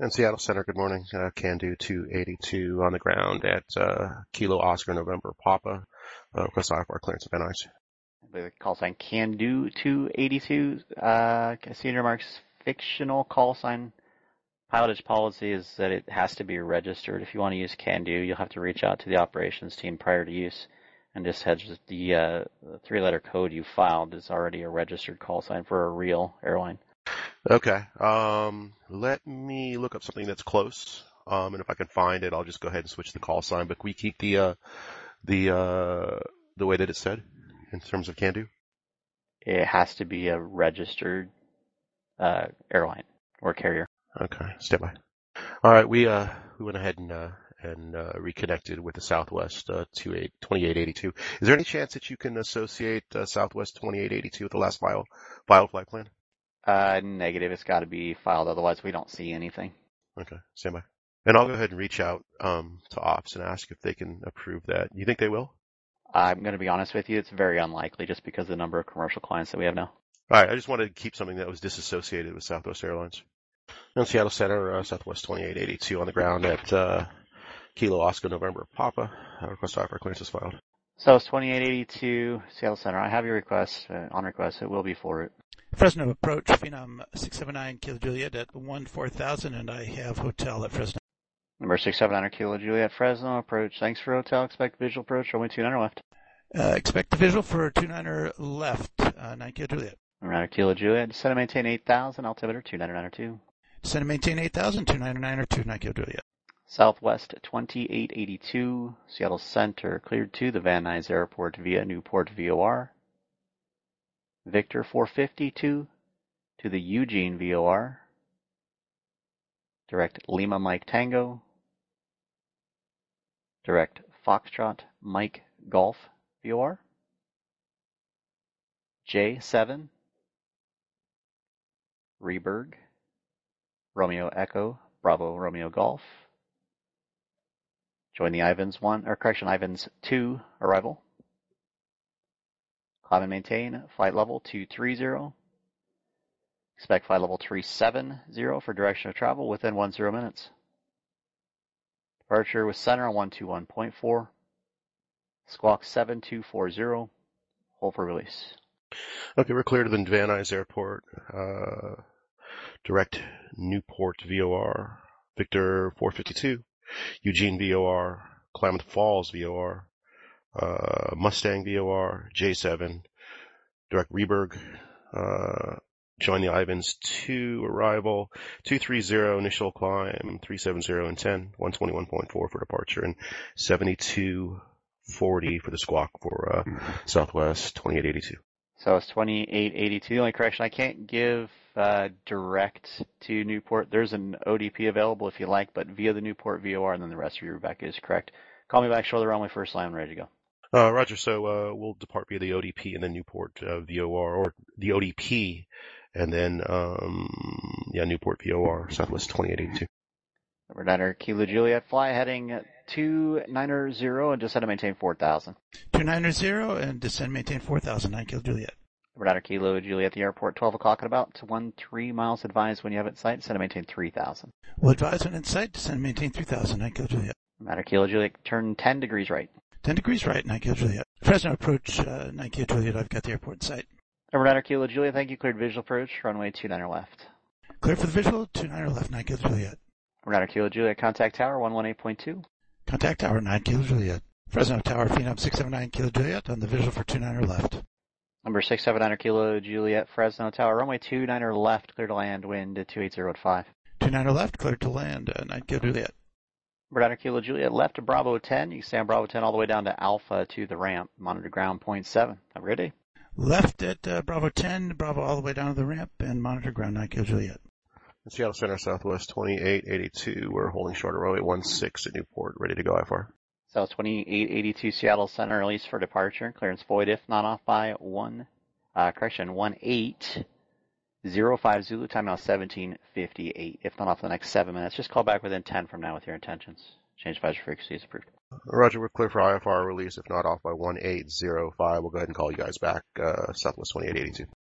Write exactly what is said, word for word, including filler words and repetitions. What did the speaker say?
And Seattle Center, good morning. Uh, Can-do two eighty-two on the ground at uh, Kilo Oscar November Papa. Uh, request I F R clearance of Van Nuys. The call sign Can-do two eighty-two. Uh, Senior Mark's fictional call sign pilotage policy is that it has to be registered. If you want to use Can-do, you'll have to reach out to the operations team prior to use. And just has the, uh, the three-letter code you filed is already a registered call sign for a real airline. Okay. Um, let me look up something that's close. Um, and if I can find it, I'll just go ahead and switch the call sign. But can we keep the uh, the uh, the way that it's said in terms of Can-do? It has to be a registered uh, airline or carrier. Okay. Stand by. All right. We uh we went ahead and uh, and uh, reconnected with the Southwest uh, twenty-eight eighty-two. Is there any chance that you can associate uh, Southwest twenty-eight eighty-two with the last file file flight plan? Uh, negative. It's got to be filed, otherwise we don't see anything. Okay, stand by. And I'll go ahead and reach out um, to ops and ask if they can approve that. You think they will? I'm going to be honest with you. It's very unlikely just because of the number of commercial clients that we have now. All right, I just wanted to keep something that was disassociated with Southwest Airlines. And Seattle Center, uh, Southwest twenty-eight eighty-two on the ground at uh, Kilo Oscar November Papa. Uh, request I F R clearance is filed. So it's twenty-eight eighty-two Seattle Center. I have your request. Uh, on request, it will be forwarded. Fresno approach, Phenom six seven nine Kilo Juliet at one four thousand, and I have hotel at Fresno. Number six seven nine Kilo Juliet, Fresno approach. Thanks for hotel. Expect visual approach. Runway two niner left. Uh, expect the visual for two niner left, uh, nine Kilo Juliet. Number Kilo Juliet, descend and maintain eight thousand. Altimeter two niner niner two. Descend and maintain eight thousand, two niner niner two, nine Kilo Juliet. Southwest twenty-eight eighty-two, Seattle Center, cleared to the Van Nuys Airport via Newport V O R. Victor four fifty-two to the Eugene V O R. Direct Lima Mike Tango. Direct Foxtrot Mike Golf V O R. J seven. Reberg. Romeo Echo Bravo Romeo Golf. Join the Ivans one, or correction, Ivans two arrival. Climb and maintain flight level two three zero. Expect flight level three seven zero for direction of travel within one zero minutes. Departure with center on one two one point four. Squawk seven two four zero. Hold for release. Okay, we're clear to the Van Nuys Airport. Uh, direct Newport V O R. Victor four fifty-two. Eugene V O R. Klamath Falls V O R. Uh, Mustang V O R. J seven. Direct Reberg. Uh, join the Ivans two arrival. two three zero initial climb. three seven zero and ten. one twenty-one point four for departure and seventy-two forty for the squawk for uh, Southwest twenty-eight eighty-two. So it's twenty-eight eighty-two. The only correction, I can't give uh, direct to Newport. There's an O D P available if you like, but via the Newport V O R, and then the rest of your back is correct. Call me back, show the runway first line, ready to go. Uh, Roger, so uh, we'll depart via the O D P and then Newport uh, V O R, or the O D P, and then, um, yeah, Newport V O R, Southwest twenty-eight eighty-two. Number niner Kilo Juliet, fly heading two niner zero and descend and maintain four thousand. two niner zero and descend and maintain four thousand, nine Kilo Juliet. Number niner Kilo Juliet at the airport, twelve o'clock at about one three miles advised when you have it in sight, descend and maintain three thousand. We'll advise when in sight, descend and maintain three thousand, nine Kilo Juliet. Number niner Kilo Juliet, turn ten degrees right. ten degrees right, nine Kilo Juliet. Fresno approach, uh, nine Kilo Juliet, I've got the airport in sight. Number niner Kilo Juliet, thank you, cleared visual approach, runway two niner left. Clear for the visual, two niner left, nine Kilo Juliet. Number niner Kilo Juliet, contact tower, one one eight point two. Contact tower, nine Kilo Juliet. Fresno Tower, Phenom six seven nine Kilo Juliet, on the visual for two niner left. Number six seven nine Kilo Juliet, Fresno Tower, runway two niner left, clear to land, wind two eight zero at five. two niner left, clear to land, uh, nine Kilo Juliet. Number niner Kilo Juliet, left to Bravo ten. You can stay on Bravo ten all the way down to Alpha to the ramp, monitor ground point seven. Have a great day. Left at uh, Bravo ten, Bravo all the way down to the ramp, and monitor ground nine Kilo Juliet. Seattle Center, Southwest twenty-eight eighty-two. We're holding short of runway one six at Newport, ready to go I F R. So twenty-eight eighty-two Seattle Center, release for departure. Clearance void if not off by one, uh, correction, one eight zero five Zulu, time now seventeen fifty-eight. If not off the next seven minutes, just call back within ten from now with your intentions. Change advisory frequency is approved. Roger, we're clear for I F R release. If not off by one eight zero five, we'll go ahead and call you guys back, uh, Southwest twenty-eight eighty-two.